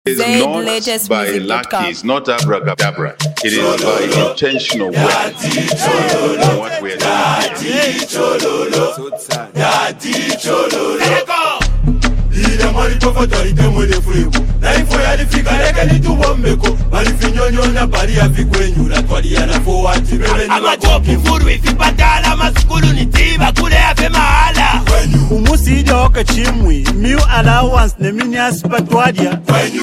It is not by luck, it's not abracadabra. It is by intentional work. What we are New allowance ne minias patwadia.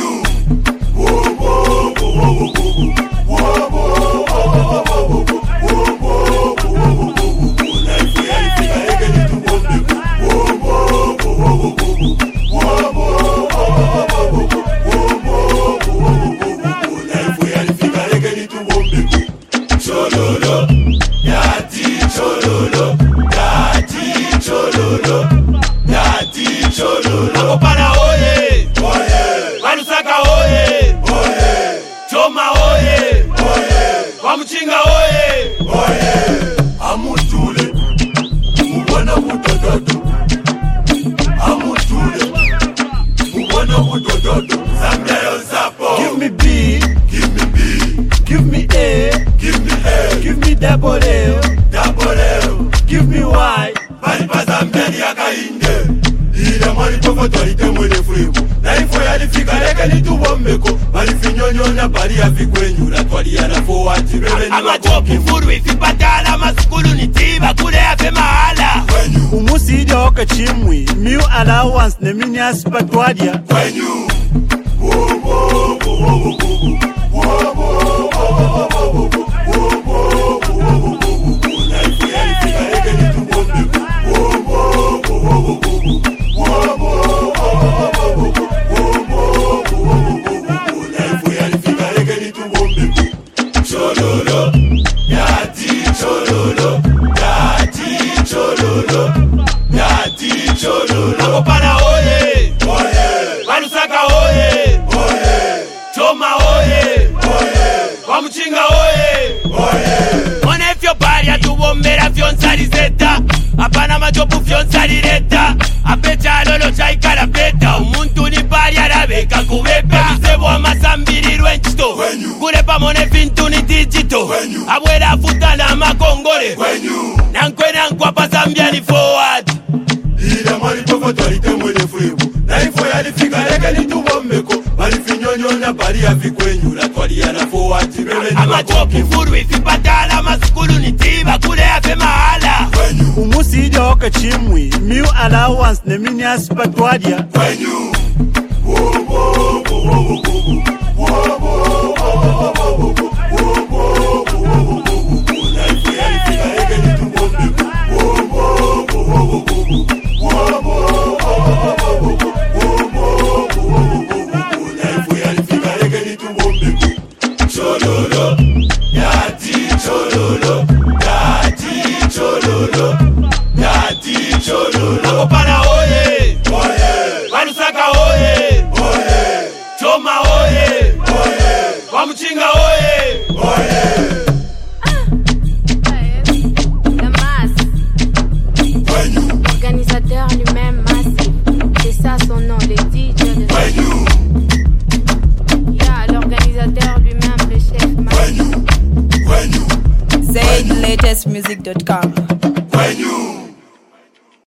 Akopana oye, oye. Wanusaka oye, oye. Choma oye, oye. Wamuchinga oye, oye. Amutule, mubona mutododo. Amutule, mubona mutododo. Zambia yo zapo. Give me B, give me B. Give me A, give me A. Give me double A, double A. Give me Y. Bali pa Zambia ni akainde. Ile mali poko twalite mwene fribu. Na info ya lifika leke ni tubombeko. Mali finyonyo na bali ya vikwenyura. Twali ya na forward rebe ni Amajoki furu ifipatala maskulu ni tiba kule yafe mahala. Umusi joka chimwi. New allowance ne minias patwadia. Kwenyu. Chololo, yati chololo, yati chololo, yati chololo. Akopana oye, oye. Wanusaka oye, oye. Choma oye, oye. Wamuchinga oye, oye. Mone fyo bari atubombera fyo nsalizeta. Apana majopu fyo nsalireta. Apeta lolo chaikala peta. Umuntu ni bari arabeka kubepa. Tusebo amasambiri rwenchito. Kulepa mone fintu ni digito. Abwela afuta na makongole. Nankwe nankwa pa Zambia ni forward. Ile mali poko twalite mwene fribu. Na info ya lifika leke ni tubombeko. Mali finyonyo na bali ya vikwenyura. Twali ya na forward rebe ni Amajoki furu ifipatala maskulu ni tiba kule yafe mahala. Umusi joka chimwi. New allowance ne minias patwadia. Kwenyu. Chololo, yati chololo, yati chololo, yati chololo. Akopana oye, oye. Wanusaka oye, oye. Choma oye, oye. Wamuchinga oye, oye. La masse. L'organisateur lui-même massif. C'est ça son nom, le DJ de l'organisateur lui-même, le chef massif. ZaidLatestmusic.com.